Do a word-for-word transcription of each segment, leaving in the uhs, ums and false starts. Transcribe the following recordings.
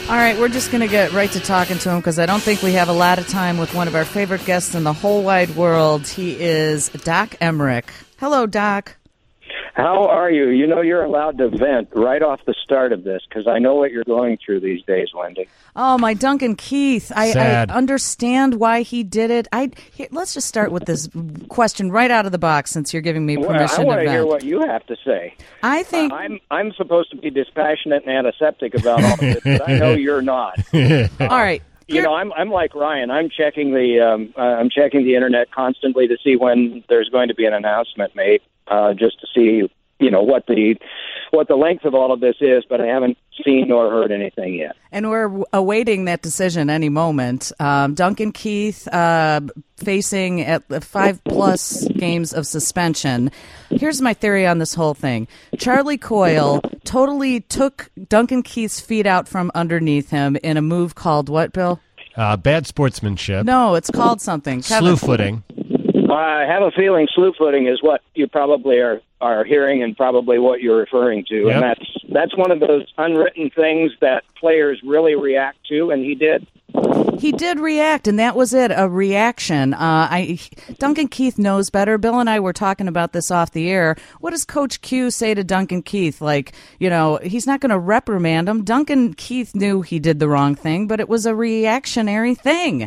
All right, we're just going to get right to talking to him because I don't think we have a lot of time with one of our favorite guests in the whole wide world. He is Doc Emrick. Hello, Doc. How are you? You know, you're allowed to vent right off the start of this because I know what you're going through these days, Wendy. Oh, my Duncan Keith. I, I Sad. understand why he did it. I here, let's just start with this question right out of the box since you're giving me permission well, I want to to hear vent. what you have to say. I think Uh, I'm I'm supposed to be dispassionate and antiseptic about all of this, but I know you're not. all right. You know, I'm I'm like Ryan. I'm checking the um, uh, I'm checking the internet constantly to see when there's going to be an announcement made, uh, just to see you know what the what the length of all of this is. But I haven't seen nor heard anything yet. And we're awaiting that decision any moment. Um, Duncan Keith uh, facing at five plus games of suspension. Here's my theory on this whole thing. Charlie Coyle totally took Duncan Keith's feet out from underneath him in a move called what, Bill? Uh, bad sportsmanship. No, it's called something. Kevin. Slew footing. I have a feeling slew footing is what you probably are, are hearing and probably what you're referring to. Yep. And that's that's one of those unwritten things that players really react to, and he did. He did react, and that was it, a reaction. Uh, I Duncan Keith knows better. Bill and I were talking about this off the air. What does Coach Q say to Duncan Keith? Like, you know, he's not going to reprimand him. Duncan Keith knew he did the wrong thing, but it was a reactionary thing.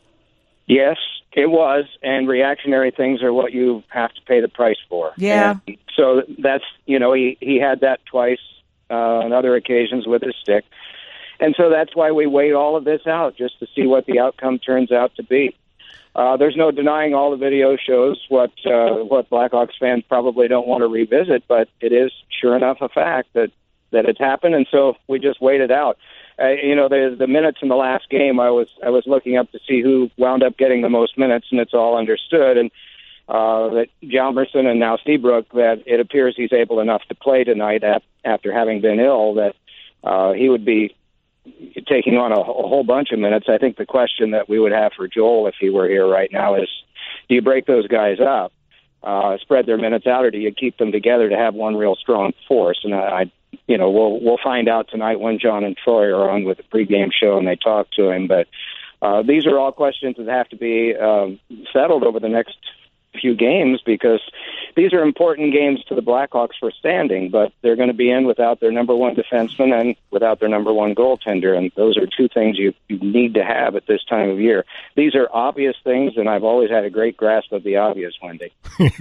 Yes, it was, and reactionary things are what you have to pay the price for. Yeah. And so that's, you know, he, he had that twice uh, on other occasions with his stick. And so that's why we wait all of this out, just to see what the outcome turns out to be. Uh, there's no denying all the video shows what uh, what Blackhawks fans probably don't want to revisit, but it is sure enough a fact that, that it's happened, and so we just wait it out. Uh, you know, the the minutes in the last game, I was I was looking up to see who wound up getting the most minutes, and it's all understood. And uh, that Hjalmarsson and now Seabrook, that it appears he's able enough to play tonight ap- after having been ill, that uh, he would be taking on a, a whole bunch of minutes. I think the question that we would have for Joel if he were here right now is, do you break those guys up, uh, spread their minutes out, or do you keep them together to have one real strong force? And I, I you know, we'll we'll find out tonight when John and Troy are on with the pregame show and they talk to him. But uh, these are all questions that have to be um, settled over the next few games, because these are important games to the Blackhawks for standing, but they're going to be in without their number one defenseman and without their number one goaltender, and those are two things you, you need to have at this time of year. These are obvious things, and I've always had a great grasp of the obvious, Wendy.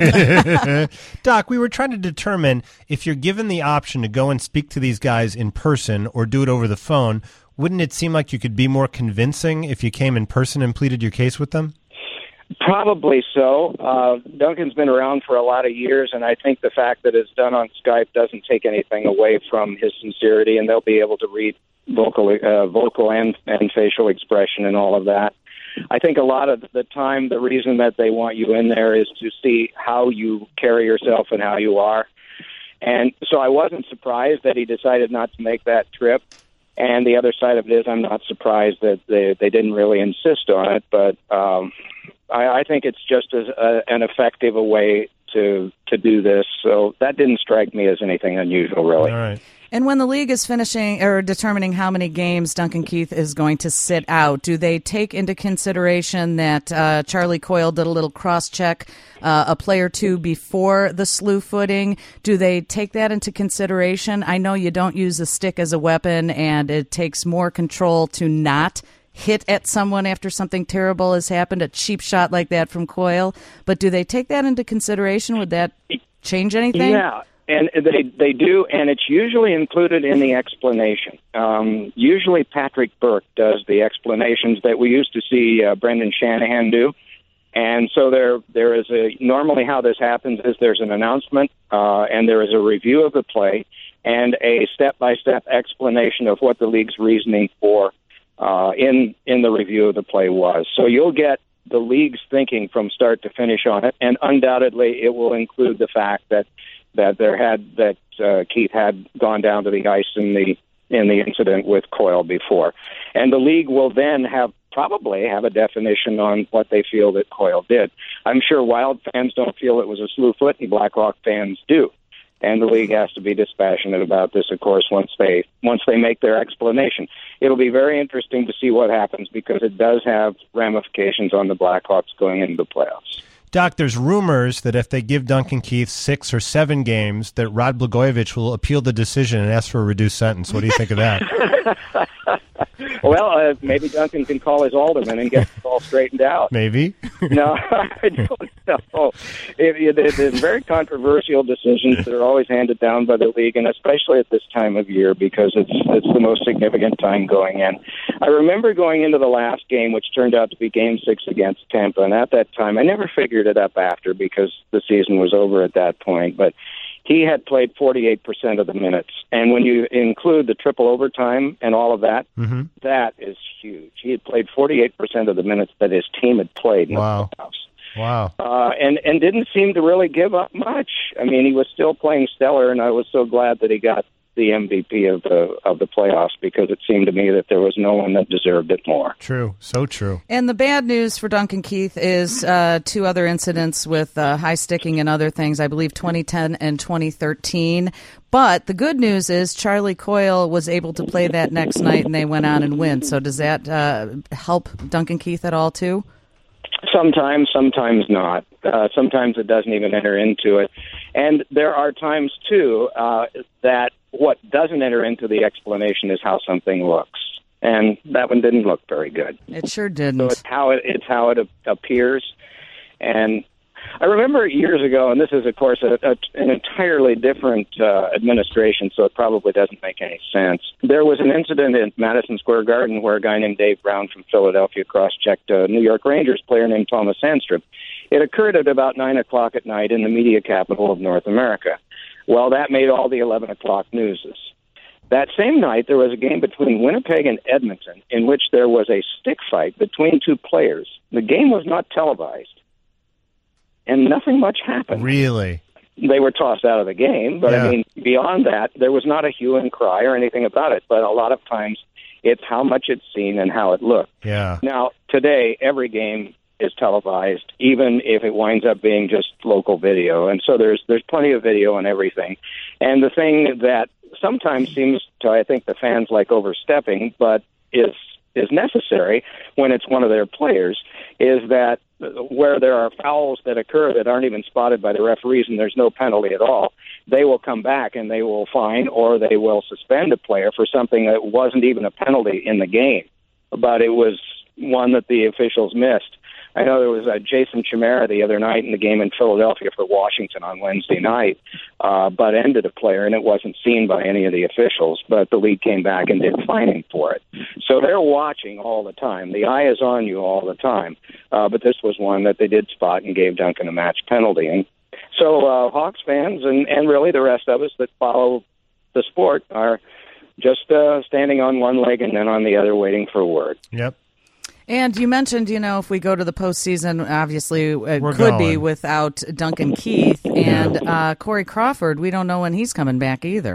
Doc, we were trying to determine if you're given the option to go and speak to these guys in person or do it over the phone, wouldn't it seem like you could be more convincing if you came in person and pleaded your case with them? Probably so. Uh, Duncan's been around for a lot of years, and I think the fact that it's done on Skype doesn't take anything away from his sincerity, and they'll be able to read vocal, uh, vocal and, and facial expression and all of that. I think a lot of the time the reason that they want you in there is to see how you carry yourself and how you are. And so I wasn't surprised that he decided not to make that trip. And the other side of it is I'm not surprised that they, they didn't really insist on it, but um, I, I think it's just as a, an effective a way to to do this. So that didn't strike me as anything unusual, really. All right. And when the league is finishing or determining how many games Duncan Keith is going to sit out, do they take into consideration that uh, Charlie Coyle did a little cross-check uh, a play or two before the slew footing? Do they take that into consideration? I know you don't use a stick as a weapon, and it takes more control to not hit at someone after something terrible has happened, a cheap shot like that from Coyle. But do they take that into consideration? Would that change anything? Yeah. And they they do, and it's usually included in the explanation. Um, usually Patrick Burke does the explanations that we used to see uh, Brendan Shanahan do. And so there there is a, normally how this happens is there's an announcement, uh, and there is a review of the play, and a step-by-step explanation of what the league's reasoning for uh, in, in the review of the play was. So you'll get the league's thinking from start to finish on it, and undoubtedly it will include the fact that that there had that uh, Keith had gone down to the ice in the in the incident with Coyle before, and the league will then have probably have a definition on what they feel that Coyle did. I'm sure Wild fans don't feel it was a slew foot, and Blackhawk fans do, And the league has to be dispassionate about this, of course, once they once they make their explanation. It'll be very interesting to see what happens because it does have ramifications on the Blackhawks going into the playoffs. Doc, there's rumors that if they give Duncan Keith six or seven games, that Rod Blagojevich will appeal the decision and ask for a reduced sentence. What do you think of that? Well, uh, maybe Duncan can call his alderman and get it all straightened out. Maybe. No, I don't know. It, it, there's very controversial decisions that are always handed down by the league, and especially at this time of year because it's it's the most significant time going in. I remember going into the last game, which turned out to be Game Six against Tampa, and at that time, I never figured it up after because the season was over at that point, but he had played forty-eight percent of the minutes. And when you include the triple overtime and all of that, mm-hmm. that is huge. He had played forty-eight percent of the minutes that his team had played in wow. the playoffs. Wow. Uh, and, and didn't seem to really give up much. I mean, he was still playing stellar, and I was so glad that he got the M V P of the of the playoffs because it seemed to me that there was no one that deserved it more. True, so true. And the bad news for Duncan Keith is uh, two other incidents with uh, high sticking and other things, I believe twenty ten and twenty thirteen. But the good news is Charlie Coyle was able to play that next night, and they went on and win. So does that uh, help Duncan Keith at all, too? Sometimes, sometimes not. Uh, sometimes it doesn't even enter into it. And there are times, too, uh, that what doesn't enter into the explanation is how something looks. And that one didn't look very good. It sure didn't. So it's how it, it's how it appears. And I remember years ago, and this is, of course, a, a, an entirely different uh, administration, so it probably doesn't make any sense. There was an incident in Madison Square Garden where a guy named Dave Brown from Philadelphia cross-checked a New York Rangers player named Thomas Sandstrom. It occurred at about nine o'clock at night in the media capital of North America. Well, that made all the eleven o'clock newses. That same night, there was a game between Winnipeg and Edmonton in which there was a stick fight between two players. The game was not televised, and nothing much happened. Really? They were tossed out of the game, but yeah. I mean, beyond that, there was not a hue and cry or anything about it. But a lot of times, it's how much it's seen and how it looked. Yeah. Now, today, every game is televised, even if it winds up being just local video. And so there's there's plenty of video and everything. And the thing that sometimes seems to, I think, the fans like overstepping, but is is necessary when it's one of their players, is that where there are fouls that occur that aren't even spotted by the referees and there's no penalty at all, they will come back and they will fine or they will suspend a player for something that wasn't even a penalty in the game, but it was one that the officials missed. I know there was a Jason Chimera the other night in the game in Philadelphia for Washington on Wednesday night, uh, but ended a player, and it wasn't seen by any of the officials, but the league came back and did fine him for it. So they're watching all the time. The eye is on you all the time, uh, but this was one that they did spot and gave Duncan a match penalty. And so uh, Hawks fans and, and really the rest of us that follow the sport are just uh, standing on one leg and then on the other waiting for a word. Yep. And you mentioned, you know, if we go to the postseason, obviously it We're could going. be without Duncan Keith and uh, Corey Crawford. We don't know when he's coming back either.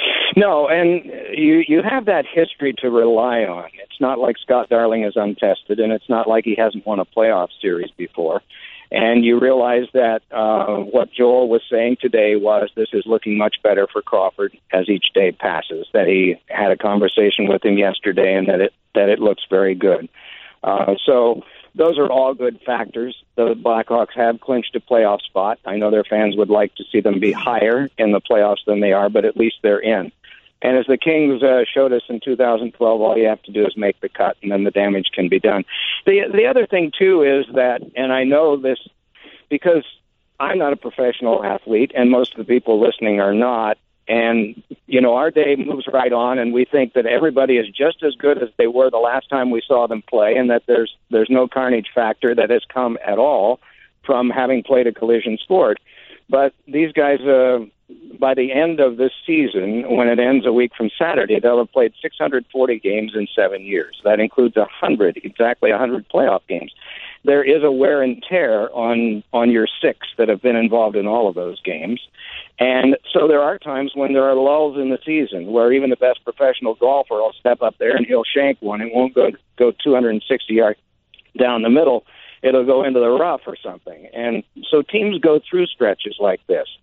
No, and you you have that history to rely on. It's not like Scott Darling is untested, and it's not like he hasn't won a playoff series before. And you realize that uh, what Joel was saying today was this is looking much better for Crawford as each day passes, that he had a conversation with him yesterday and that it that it looks very good. Uh, so those are all good factors. The Blackhawks have clinched a playoff spot. I know their fans would like to see them be higher in the playoffs than they are, but at least they're in. And as the Kings uh, showed us in two thousand twelve, all you have to do is make the cut, and then the damage can be done. The the other thing, too, is that, and I know this because I'm not a professional athlete, and most of the people listening are not, and, you know, our day moves right on, and we think that everybody is just as good as they were the last time we saw them play, and that there's there's no carnage factor that has come at all from having played a collision sport. But these guys, uh, by the end of this season, when it ends a week from Saturday, they'll have played six hundred forty games in seven years. That includes one hundred, exactly one hundred playoff games. There is a wear and tear on, on your six that have been involved in all of those games. And so there are times when there are lulls in the season where even the best professional golfer will step up there and he'll shank one. It won't go, go two hundred sixty yards down the middle. It'll go into the rough or something. And so teams go through stretches like this.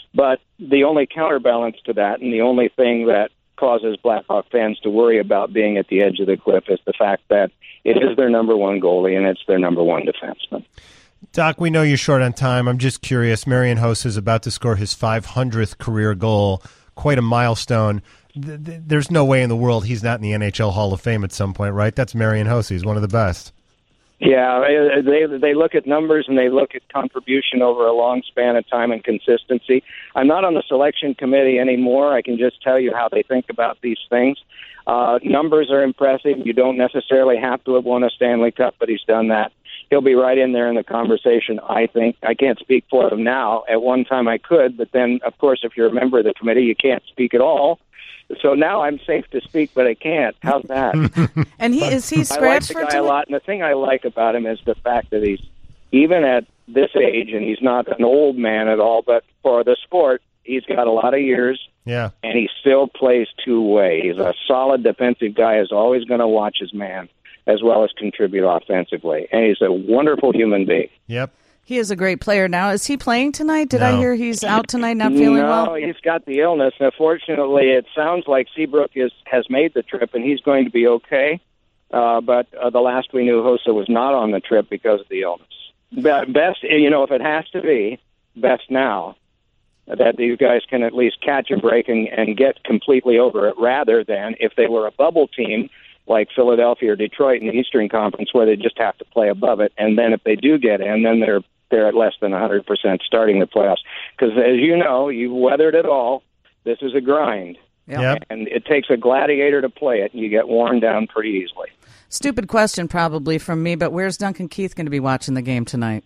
But the only counterbalance to that, and the only thing that causes Blackhawk fans to worry about being at the edge of the cliff, is the fact that it is their number one goalie and it's their number one defenseman. Doc, we know you're short on time. I'm just curious. Marian Hossa is about to score his five hundredth career goal, quite a milestone. There's no way in the world he's not in the N H L Hall of Fame at some point, right? That's Marian Hossa. He's one of the best. Yeah, they they look at numbers and they look at contribution over a long span of time and consistency. I'm not on the selection committee anymore. I can just tell you how they think about these things. Uh, numbers are impressive. You don't necessarily have to have won a Stanley Cup, but he's done that. He'll be right in there in the conversation, I think. I can't speak for him now. At one time I could, but then, of course, if you're a member of the committee, you can't speak at all. So now I'm safe to speak, but I can't. How's that? And he is he scratched I like the for guy a lot, and the thing I like about him is the fact that he's, even at this age, and he's not an old man at all, but for the sport, he's got a lot of years. Yeah. And he still plays two-way. He's a solid defensive guy, is always going to watch his man as well as contribute offensively. And he's a wonderful human being. Yep. He is a great player now. Is he playing tonight? Did No. I hear he's out tonight, not feeling no, well? No, he's got the illness. Unfortunately, it sounds like Seabrook is, has made the trip, and he's going to be okay. Uh, but uh, the last we knew, Hossa was not on the trip because of the illness. But best, you know, if it has to be, best now that these guys can at least catch a break and, and get completely over it, rather than if they were a bubble team like Philadelphia or Detroit in the Eastern Conference, where they just have to play above it. And then if they do get in, then they're they're at less than one hundred percent starting the playoffs. Because as you know, you've weathered it all. This is a grind. Yep. And it takes a gladiator to play it, and you get worn down pretty easily. Stupid question probably from me, but where's Duncan Keith going to be watching the game tonight?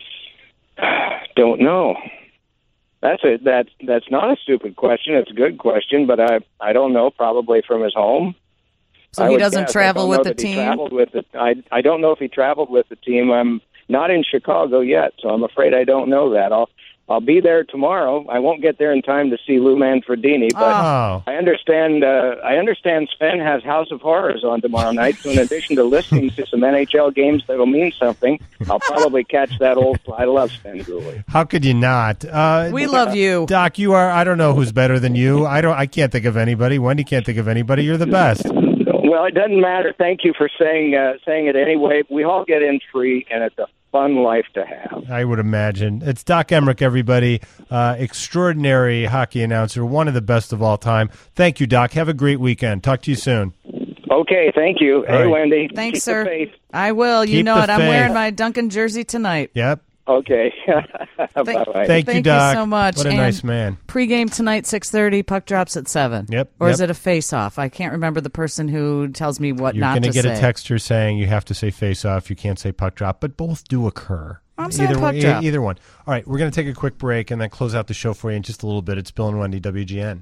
Don't know. That's a that's that's not a stupid question. It's a good question, but I I don't know. Probably from his home. So I he would doesn't guess. travel I don't with know the that he team? Traveled with the, I I don't know if he traveled with the team. I'm not in Chicago yet, so I'm afraid I don't know that. I'll I'll be there tomorrow. I won't get there in time to see Lou Manfredini, but Oh. I understand. Uh, I understand Sven has House of Horrors on tomorrow night. So in addition to listening to some N H L games that'll mean something, I'll probably catch that old. I love Sven Gooley. How could you not? Uh, We love you. Doc, you are, I don't know who's better than you. I don't. I can't think of anybody. Wendy can't think of anybody. You're the best. Well, it doesn't matter. Thank you for saying uh, saying it anyway. We all get in free, and it's a fun life to have. I would imagine. It's Doc Emrick, everybody. Uh, extraordinary hockey announcer, one of the best of all time. Thank you, Doc. Have a great weekend. Talk to you soon. Okay, thank you. Hey, right. Wendy. Thanks, keep sir. The faith. I will. You Keep know the it. I'm faith. wearing my Duncan jersey tonight. Yep. Okay. Thank- Bye-bye. Thank, you, Thank you Doc. so much. What a And nice man. Pre-game tonight, six thirty. Puck drops at seven. Yep, Or is yep. it a face-off? I can't remember the person who tells me what You're not going to to get say. a text here saying you have to say face off. You can't say puck drop, but both do occur. I'm saying either puck one, drop. Either one. All right, we're going to take a quick break and then close out the show for you in just a little bit. It's Bill and Wendy, W G N.